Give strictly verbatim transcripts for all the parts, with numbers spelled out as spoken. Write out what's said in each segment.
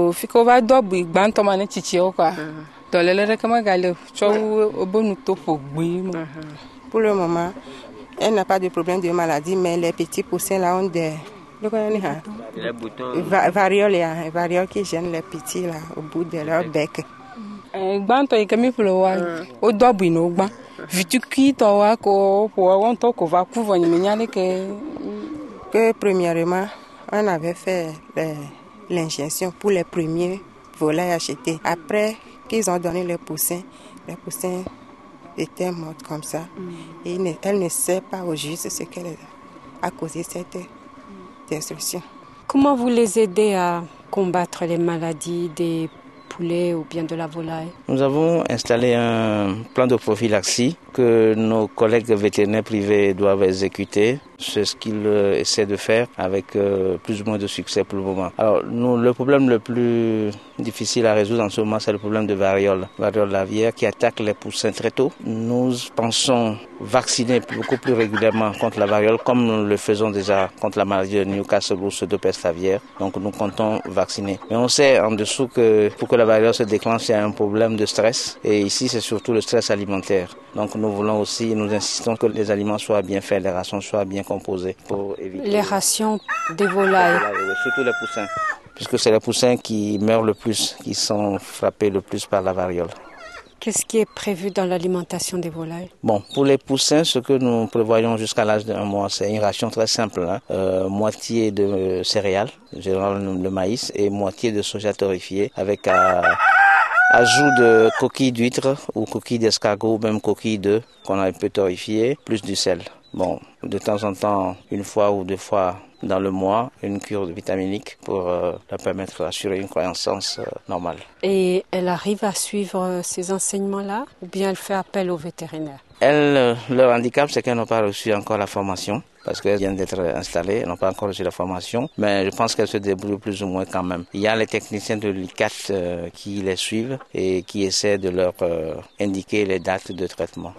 o fiko va do bu igbanto ma ne chichi o quoi. Do le le kama gale cho obonu to fo gbi mo. Pour le moment, elle n'a pas de problème de maladie, mais les petits poussins là ont des les boutons. Va, variole, hein, variole qui gênent les petits là au bout de leur bec. Igbanto e kami fulo wa o do bu no gban. Vitu ki to wa ko po won to ko va ku voni nyale que que premièrement on avait fait l'injection pour les premiers volailles achetés. Après qu'ils ont donné les poussins, les poussins étaient morts comme ça. Mm. Et ne, elle ne sait pas au juste ce qu'elle a causé cette destruction. Comment vous les aidez à combattre les maladies des poulets ou bien de la volaille? Nous avons installé un plan de prophylaxie que nos collègues vétérinaires privés doivent exécuter. C'est ce qu'ils essaient de faire avec euh, plus ou moins de succès pour le moment. Alors, nous, le problème le plus difficile à résoudre en ce moment, c'est le problème de variole, variole aviaire qui attaque les poussins très tôt. Nous pensons vacciner beaucoup plus régulièrement contre la variole, comme nous le faisons déjà contre la maladie de Newcastle ou pseudo-peste aviaire. Donc, nous comptons vacciner. Mais on sait en dessous que pour que la variole se déclenche, il y a un problème de stress. Et ici, c'est surtout le stress alimentaire. Donc, nous voulons aussi, nous insistons que les aliments soient bien faits, les rations soient bien composées pour éviter... Les rations des volailles. Surtout les poussins, puisque c'est les poussins qui meurent le plus, qui sont frappés le plus par la variole. Qu'est-ce qui est prévu dans l'alimentation des volailles? Bon, pour les poussins, ce que nous prévoyons jusqu'à l'âge d'un mois, c'est une ration très simple, hein, euh, moitié de céréales, généralement le maïs, et moitié de soja torréfié, avec euh, ajout de coquilles d'huîtres ou coquilles d'escargot ou même coquilles d'œufs qu'on a un peu torréfiées, plus du sel. Bon, de temps en temps, une fois ou deux fois dans le mois, une cure vitaminique pour euh, leur permettre d'assurer une croissance euh, normale. Et elle arrive à suivre ces enseignements-là ou bien elle fait appel aux vétérinaires? Elle, euh, leur handicap, c'est qu'elles n'ont pas reçu encore la formation parce qu'elles viennent d'être installées, elles n'ont pas encore reçu la formation, mais je pense qu'elles se débrouillent plus ou moins quand même. Il y a les techniciens de l'I C A T euh, qui les suivent et qui essaient de leur euh, indiquer les dates de traitement.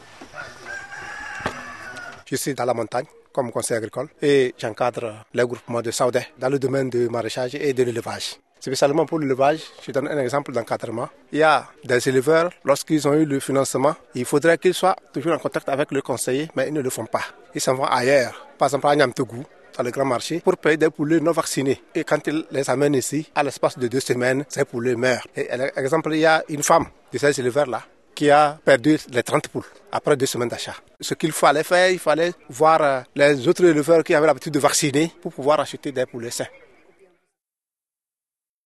Je suis dans la montagne comme conseiller agricole et j'encadre les groupements de Saoudais dans le domaine du maraîchage et de l'élevage. Spécialement pour l'élevage, je donne un exemple d'encadrement. Il y a des éleveurs, lorsqu'ils ont eu le financement, il faudrait qu'ils soient toujours en contact avec le conseiller, mais ils ne le font pas. Ils s'en vont ailleurs, par exemple à Niamtougou, dans le grand marché, pour payer des poulets non vaccinés. Et quand ils les amènent ici, à l'espace de deux semaines, ces poulets meurent. Et, par exemple, il y a une femme de ces éleveurs-là qui a perdu les trente poules après deux semaines d'achat. Ce qu'il fallait faire, il fallait voir les autres éleveurs qui avaient l'habitude de vacciner pour pouvoir acheter des poulets sains.